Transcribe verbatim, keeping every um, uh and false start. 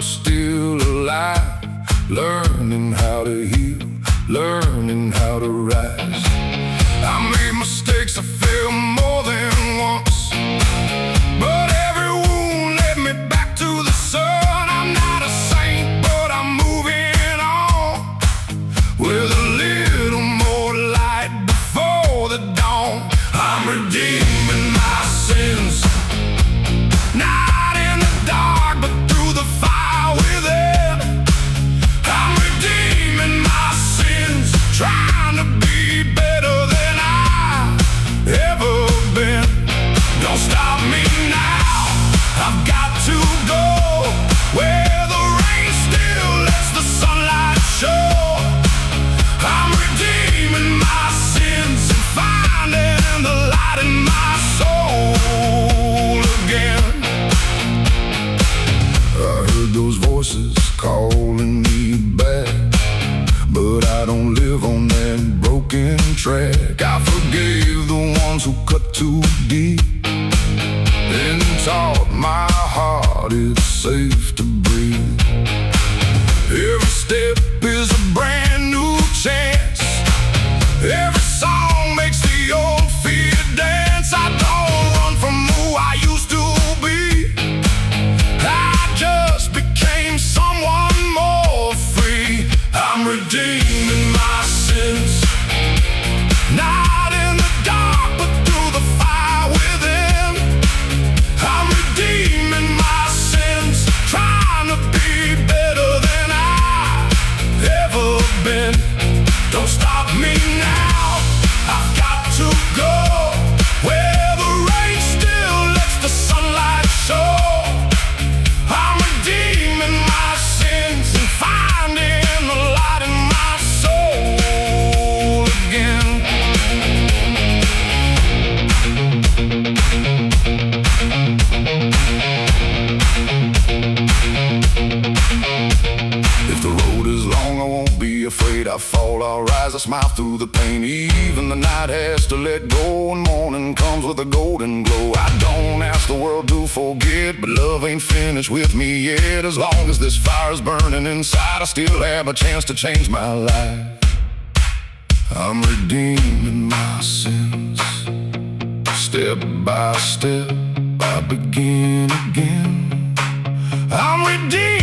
was still alive, learning how to heal, learning how to rise. I made mistakes, I failed more than once, but every wound led me back to the sun. I'm not a saint, but I'm moving on with a little more light before the dawn. I'm redeeming my sins, not in the dark, but through the fire within. I'm redeeming my sins, trying to be better than I've ever been. Don't stop me now, I've got to go where the rain still lets the sunlight show. I'm redeeming my sins and finding the light in my soul again. I heard those voices calling me back, but I don't live on that broken track. I forgave the ones who cut too deep, and taught my heart it's safe to breathe. Every step is a brand new chance, every song makes the old fear dance. I don't run from who I used to be, I just became someone more free. I'm redeeming my sins, not in the dark, but through the fire within. I'm redeeming my sins, trying to be better than I've ever been. Don't stop me now, I've got to go where the rain still lets the sunlight show. I'm redeeming my sins and finding the light in my soul again. If the road is long, I won't be afraid. I fall, I'll rise, I smile through the pain. Even the night has to let go, and morning comes with a golden glow. I don't ask the world to forget, but love ain't finished with me yet. As long as this fire's burning inside, I still have a chance to change my life. I'm redeeming my sins, step by step I begin again. I'm redeeming